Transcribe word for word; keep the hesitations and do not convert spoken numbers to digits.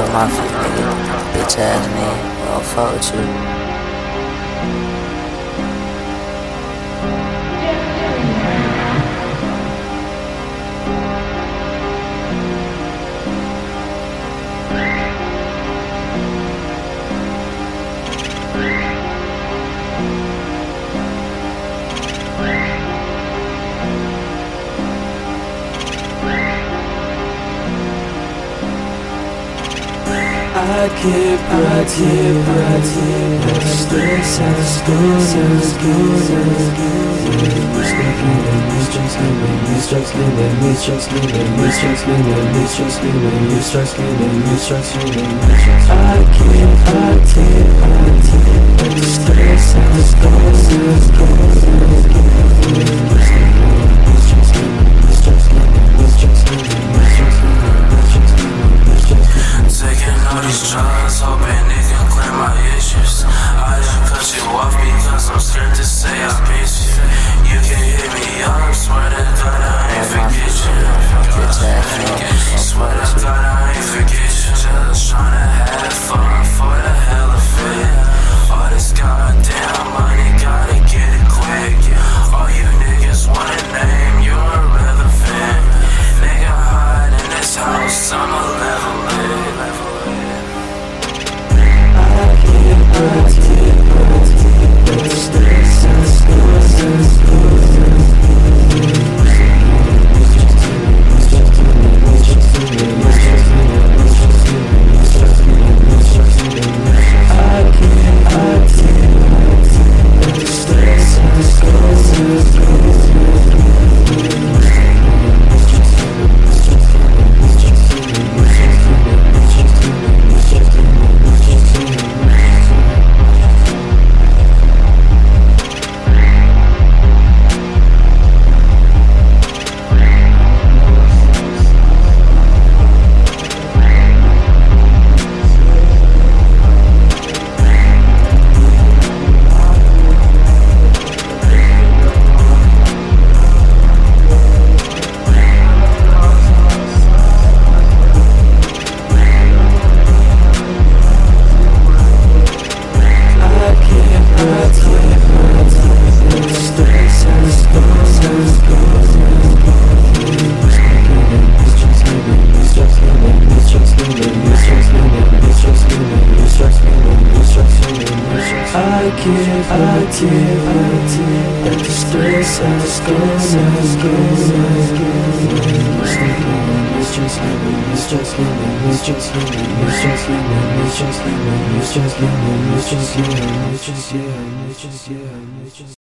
my feet, nigga. Bitch ass nigga. I don't fuck with you. I can't pretend, pretend that still sounds good, sounds good, sounds good. Mistrust living, mistrust living, mistrust living, mistrust living, mistrust living, mistrust living, mistrust living, mistrust living. I can't pretend, pretend that still sounds good, sounds good, sounds good. Mistrust living, mistrust living, mistrust living, mistrust living, mistrust living, mistrust living. Taking all these drugs, hoping it can clear my issues. I done cut you off because I'm scared to say I miss you. You can hit me up, swear to God I ain't forget you. Swear to God I ain't forget you. Just tryna have fun for the hell of it. All this goddamn money, gotta get it quick. All you niggas want a name, you're irrelevant. Nigga hide in this house, I'm a level it. I can't pretend, pretend that still sounds good, sounds good, sounds good. I can't pretend, pretend that still sounds good, sounds good, sounds good. I can't pretend, pretend that the still sounds good, sounds good, sounds good. Mistrust living, mistrust living, mistrust living, mistrust living, mistrust living, mistrust living, mistrust living, mistrust living, mistrust living, mistrust living, mistrust living.